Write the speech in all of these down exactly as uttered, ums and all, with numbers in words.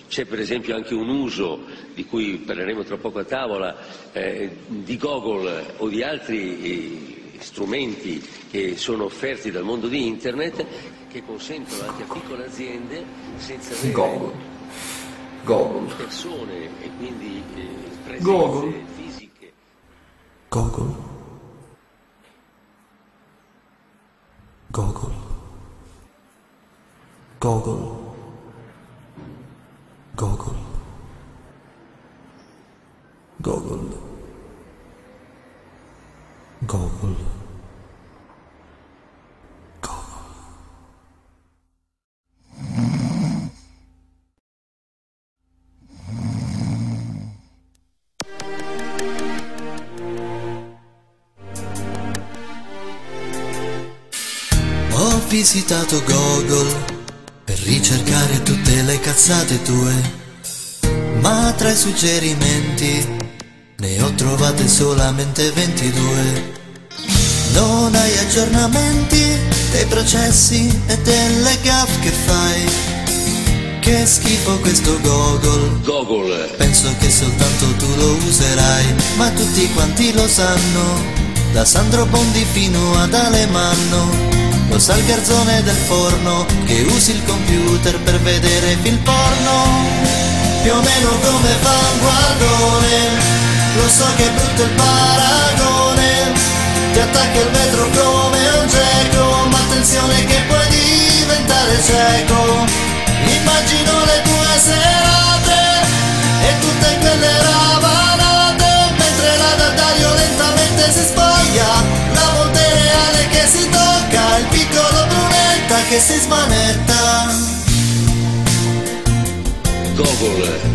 C'è per esempio anche un uso, di cui parleremo tra poco a tavola, eh, di Google o di altri eh, strumenti che sono offerti dal mondo di Internet, che consentono anche a piccole aziende, senza avere Google. Google. persone e quindi eh, presenze Google. fisiche. Google. Google. Google. Google. Google. Google. Ho visitato Google per ricercare tutte le cazzate tue, ma tra i suggerimenti ne ho trovate solamente ventidue. Non hai aggiornamenti dei processi e delle gaffe che fai. Che schifo questo Google. Google. Penso che soltanto tu lo userai, ma tutti quanti lo sanno, da Sandro Bondi fino ad Alemanno. Lo sa il garzone del forno che usi il computer per vedere film porno, più o meno come fa un guardone. Lo so che è brutto il paragone, ti attacca il vetro come un geco, ma attenzione che puoi diventare cieco. Immagino le tue serate e tutte quelle ravanate, mentre la Daddario lentamente si spoglia, la volta reale che si tocca, il piccolo Brunetta che si smanetta. Google.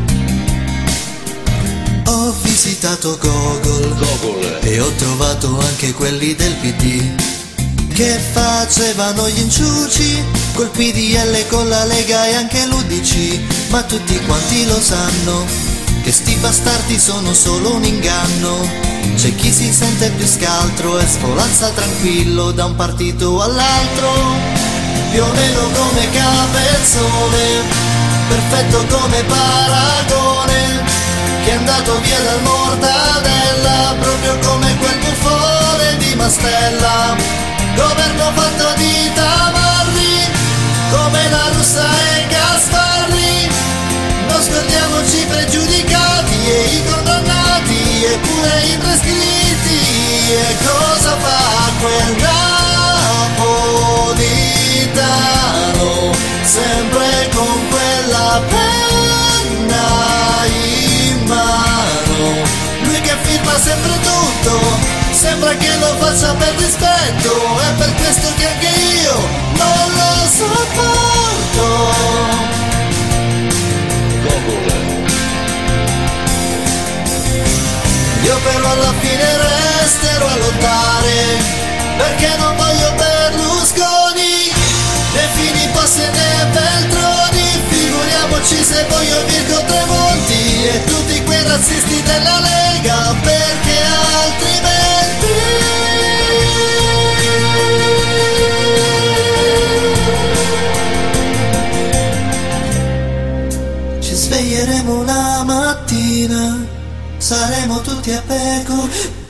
Ho visitato Google, Google. e ho trovato anche quelli del P D che facevano gli inciuci col P D L, con la Lega e anche l'U D C, ma tutti quanti lo sanno che sti bastardi sono solo un inganno. C'è chi si sente più scaltro e sfolazza tranquillo da un partito all'altro, più o meno come Capezzone, perfetto come paragone, che è andato via dal Mortadella, proprio come quel buffone di Mastella. Governo fatto di tamarri, come la Russa e Gasparri. Non scordiamoci i pregiudicati e i condannati e pure i prescritti. E cosa fa quel napolitano, sempre con quella penna in mano? Lui che firma sempre tutto, sembra che lo faccia per rispetto, è per questo che anche io non lo sopporto. Google. Io però alla fine resterò a lottare, perché non voglio Berlusconi, né Filippo né Veltroni. Figuriamoci se voglio Virgo Tremonti e tutti quei razzisti della Lega, perché altrimenti ci sveglieremo una mattina, saremo tutti a peco